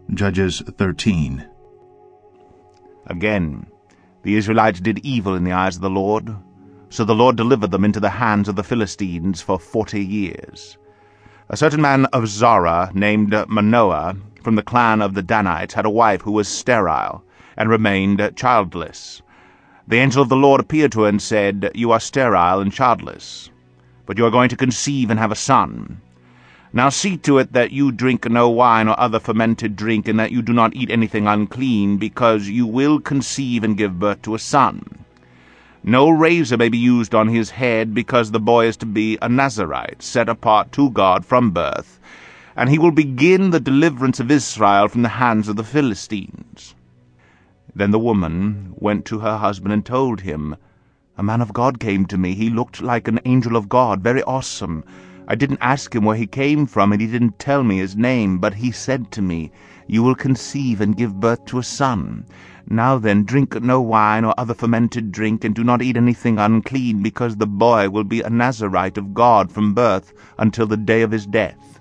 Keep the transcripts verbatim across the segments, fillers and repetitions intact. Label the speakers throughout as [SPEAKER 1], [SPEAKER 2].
[SPEAKER 1] Judges thirteen.
[SPEAKER 2] Again, the Israelites did evil in the eyes of the Lord, so the Lord delivered them into the hands of the Philistines for forty years. A certain man of Zorah, named Manoah, from the clan of the Danites, had a wife who was sterile, and remained childless. The angel of the Lord appeared to her and said, "You are sterile and childless, but you are going to conceive and have a son. Now see to it that you drink no wine or other fermented drink, and that you do not eat anything unclean, because you will conceive and give birth to a son. No razor may be used on his head, because the boy is to be a Nazirite, set apart to God from birth, and he will begin the deliverance of Israel from the hands of the Philistines." Then the woman went to her husband and told him, "A man of God came to me. He looked like an angel of God, very awesome. I didn't ask him where he came from, and he didn't tell me his name, but he said to me, 'You will conceive and give birth to a son. Now then, drink no wine or other fermented drink, and do not eat anything unclean, because the boy will be a Nazirite of God from birth until the day of his death.'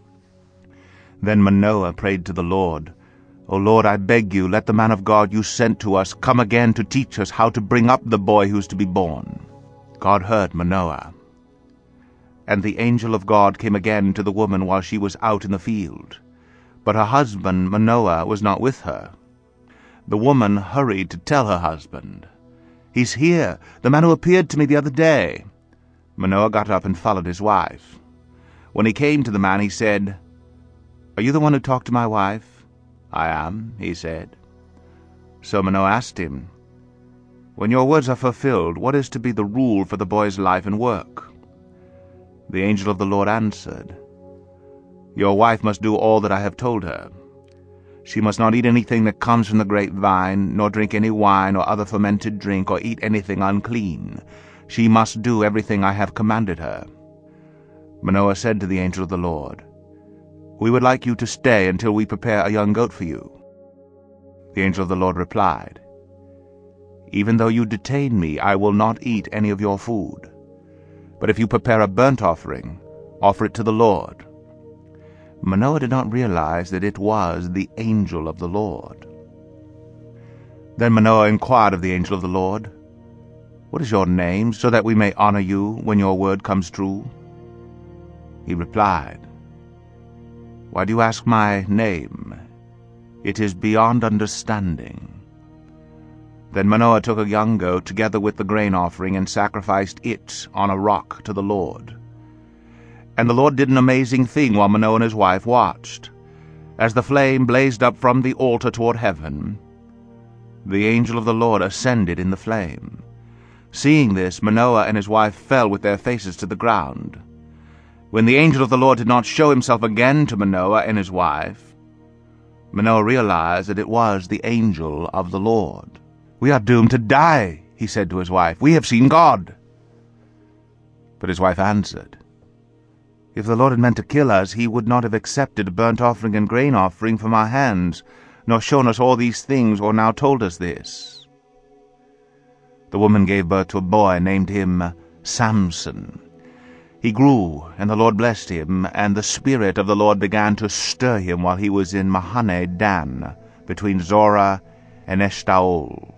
[SPEAKER 2] Then Manoah prayed to the Lord, 'O Lord, I beg you, let the man of God you sent to us come again to teach us how to bring up the boy who is to be born.' God heard Manoah. And the angel of God came again to the woman while she was out in the field. But her husband Manoah was not with her. The woman hurried to tell her husband, 'He's here, the man who appeared to me the other day.' Manoah got up and followed his wife. When he came to the man, he said, 'Are you the one who talked to my wife?' 'I am,' he said. So Manoah asked him, 'When your words are fulfilled, what is to be the rule for the boy's life and work?' The angel of the Lord answered, 'Your wife must do all that I have told her. She must not eat anything that comes from the grapevine, nor drink any wine or other fermented drink, or eat anything unclean. She must do everything I have commanded her.' Manoah said to the angel of the Lord, 'We would like you to stay until we prepare a young goat for you.' The angel of the Lord replied, 'Even though you detain me, I will not eat any of your food. But if you prepare a burnt offering, offer it to the Lord.' Manoah did not realize that it was the angel of the Lord. Then Manoah inquired of the angel of the Lord, 'What is your name, so that we may honor you when your word comes true?' He replied, 'Why do you ask my name? It is beyond understanding.' Then Manoah took a young goat together with the grain offering and sacrificed it on a rock to the Lord. And the Lord did an amazing thing while Manoah and his wife watched. As the flame blazed up from the altar toward heaven, the angel of the Lord ascended in the flame. Seeing this, Manoah and his wife fell with their faces to the ground. When the angel of the Lord did not show himself again to Manoah and his wife, Manoah realized that it was the angel of the Lord. 'We are doomed to die,' he said to his wife. 'We have seen God.' But his wife answered, 'If the Lord had meant to kill us, he would not have accepted a burnt offering and grain offering from our hands, nor shown us all these things, or now told us this.' The woman gave birth to a boy, and named him Samson. He grew, and the Lord blessed him, and the Spirit of the Lord began to stir him while he was in Mahane Dan, between Zorah and Eshtaol.